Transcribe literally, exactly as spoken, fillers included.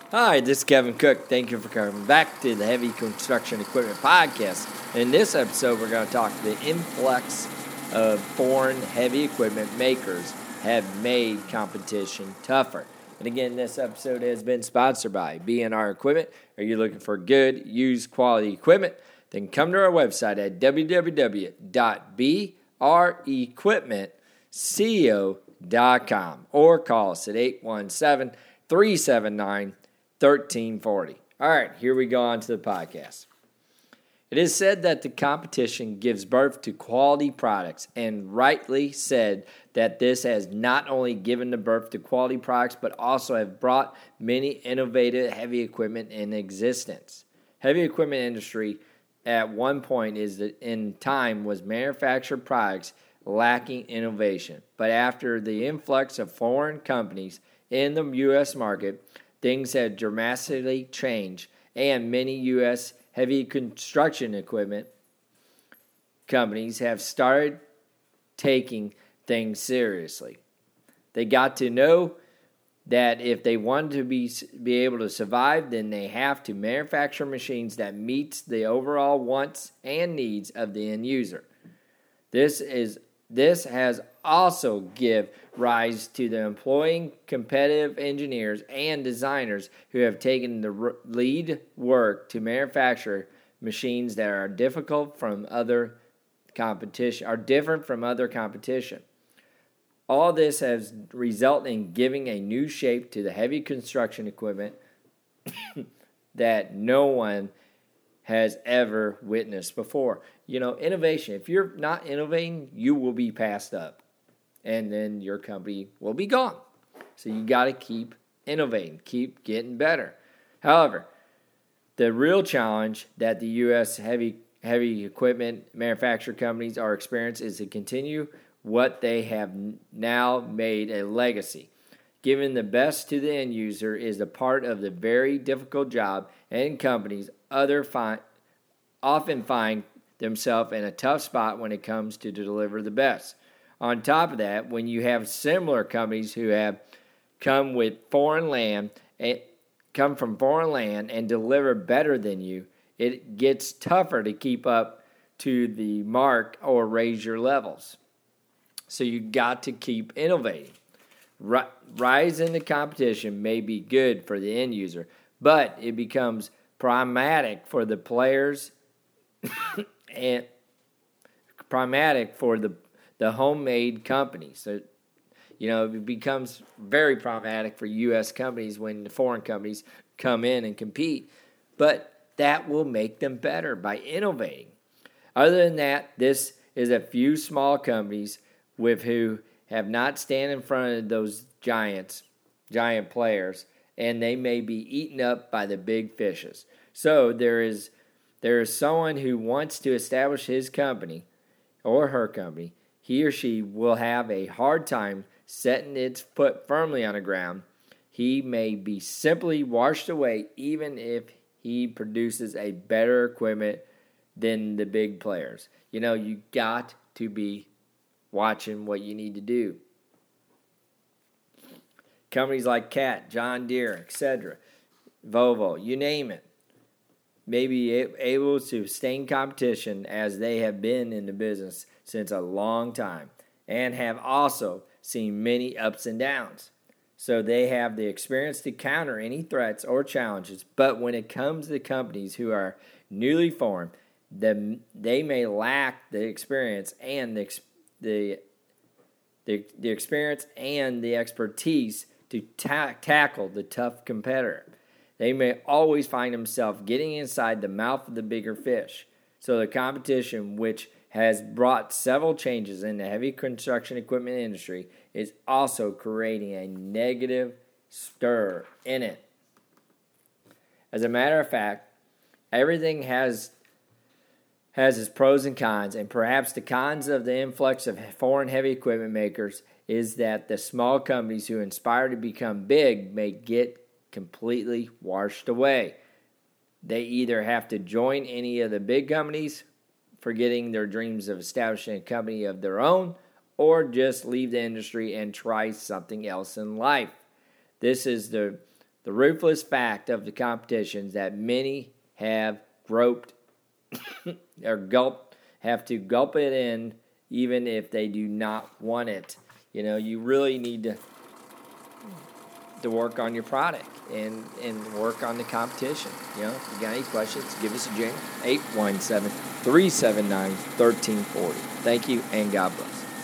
Hi, this is Kevin Cook. Thank you for coming back to the Heavy Construction Equipment Podcast. In this episode, we're going to talk the influx of foreign heavy equipment makers have made competition tougher. And again, this episode has been sponsored by B and R Equipment. Are you looking for good, used, quality equipment? Then come to our website at w w w dot b r equipment co dot com or call us at eight one seven, three seven nine, thirteen forty. All right, here we go on to the podcast. It is said that the competition gives birth to quality products, and rightly said that this has not only given the birth to quality products, but also have brought many innovative heavy equipment in existence. Heavy equipment industry at one point is that in time was manufactured products lacking innovation. But after the influx of foreign companies in the U S market, things have dramatically changed, and many U S heavy construction equipment companies have started taking things seriously. They got to know that if they want to be be able to survive, then they have to manufacture machines that meets the overall wants and needs of the end user. This is this has also give rise to the employing competitive engineers and designers who have taken the lead work to manufacture machines that are difficult from other competition, are different from other competition. All this has resulted in giving a new shape to the heavy construction equipment that no one has ever witnessed before. You know, innovation. If you're not innovating, you will be passed up, and then your company will be gone. So you got to keep innovating, keep getting better. However, the real challenge that the U S heavy heavy equipment manufacturer companies are experiencing is to continue what they have now made a legacy. Giving the best to the end user is a part of the very difficult job, and companies other find, often find themselves in a tough spot when it comes to deliver the best. On top of that, when you have similar companies who have come with foreign land and come from foreign land and deliver better than you, it gets tougher to keep up to the mark or raise your levels. So you got to keep innovating. Rise in the competition may be good for the end user, but it becomes problematic for the players and problematic for the the homemade companies. So, you know, it becomes very problematic for U S companies when the foreign companies come in and compete. But that will make them better by innovating. Other than that, this is a few small companies with who have not stand in front of those giants, giant players, and they may be eaten up by the big fishes. So there is there is someone who wants to establish his company or her company. He or she will have a hard time setting its foot firmly on the ground. He may be simply washed away even if he produces a better equipment than the big players. You know, you got to be watching what you need to do. Companies like Cat, John Deere, et cetera, Volvo, you name it, may be able to sustain competition as they have been in the business since a long time and have also seen many ups and downs. So they have the experience to counter any threats or challenges. But when it comes to companies who are newly formed, the, they may lack the experience and the the the, the experience and the expertise to ta- tackle the tough competitor. They may always find themselves getting inside the mouth of the bigger fish. So the competition, which has brought several changes in the heavy construction equipment industry, is also creating a negative stir in it. As a matter of fact, everything has has its pros and cons, and perhaps the cons of the influx of foreign heavy equipment makers is that the small companies who inspire to become big may get completely washed away. They either have to join any of the big companies, forgetting their dreams of establishing a company of their own, or just leave the industry and try something else in life. This is the The ruthless fact of the competition is that many have groped or gulp have to gulp it in even if they do not want it. You know, you really need to to work on your product and, and work on the competition. You know, if you got any questions, give us a jingle, eight one seven, three seven nine, one three four zero. Thank you, and God bless.